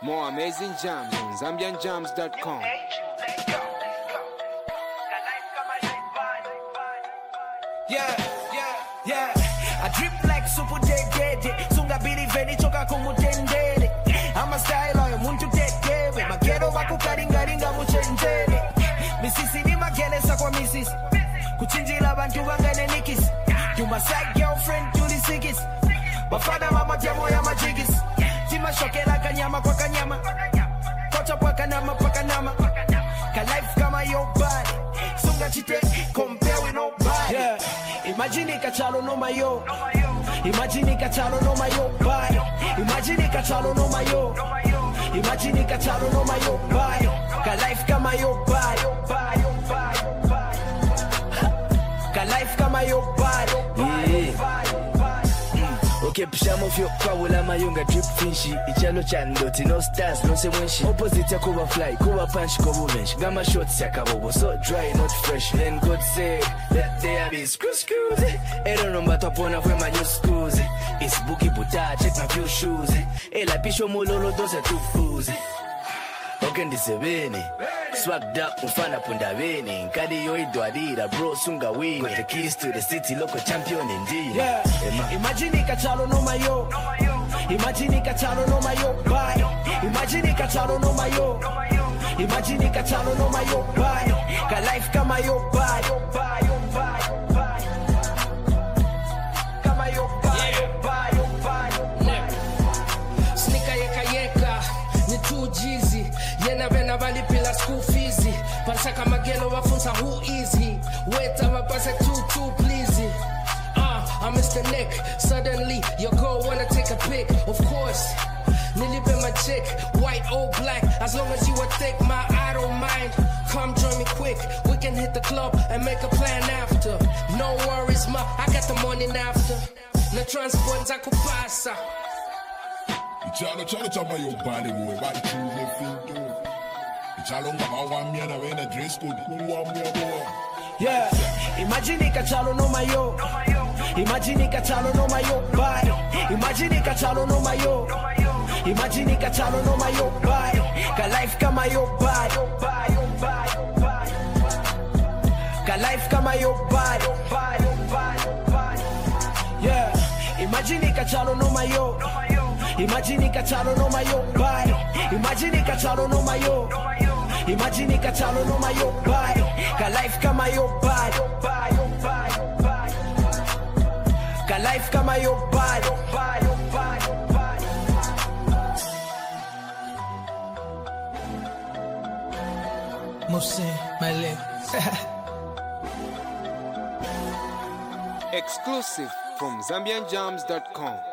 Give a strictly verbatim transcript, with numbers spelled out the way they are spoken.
More amazing jams on zambian jams dot com. Yeah, yeah, yeah. I drip like super dead. Sunga bili veni choka kumutendele. I'm a style oyo muntu tetewe. Makero waku karinga ringa muchenjele. Misisi ni makelesa kwa misisi. Kuchinjila bantu bangane nikis. You my side girlfriend to the sickest. Bafana mama jamo ya majigis. Tima shokela kanyama kwa kanyama. Kocha kwa kanama kwa kanama. Ka life kama your body. Sunga chite compare with nobody. Yeah. Imagine kachalo no mayo. Imagine kachalo no mayo body. Imagine kachalo no mayo. Imagine kachalo no mayo body. Ka life kama your body. Ka life kama your body. Yeah. Okay, pishamo fyo kwa wula mayunga drip finshi. Ichalo chandoti no stars no se wenshi. Opposite ya kuba fly, kuba punch kubu bench. Gama shots ya kabobo so dry not fresh. Then God say that they be screw screws. Ero nomba topona fwe manyo schools. It's bookie buta check my few shoes. Ela pisho mololo doze tufuzi. Okay ndisebeni. Swagged up, mfana punda beni. Nkadi yo idwadira, bro sunga wini. Got the keys to the city, local champion indeed. Yeah, imagine kachalo no mayo. Imagine kachalo no mayo body. Imagine kachalo no mayo. Imagine kachalo no mayo body. Ka life kama yo body. Kama yo body. Sneaker yeka yeka, ni two G's. Yena vena vali pila school fees. Pansaka magelo wafunza who is he. Wait ama pasa too too please. Ah, I'm Mister Nick. Suddenly your girl wanna take a pic. Of course, nilipe my chick, white or black. As long as you are thick, my I don't mind. Come join me quick. We can hit the club and make a plan after. No worries, ma. I got the morning after. Na transport za kupasa. Ichalo chalo chama yo body boy, body choose finto. Ichalo ngama wamia wena dress code kuwa mwa. Yeah, imagine kachalo no mayo. Imagine kachalo no mayo body. Imagine kachalo no mayo. Imagine kachalo no mayo body. Ka life kama yo body. Ka life kama yo body. Yeah, imagine kachalo no mayo. Imagine kachalo no mayo body. Imagine kachalo no mayo. Imagine kachalo no mayo body. Ka life kama yo body. Ka life kama yo body. Mose, my leg. Exclusive from zambian jams dot com.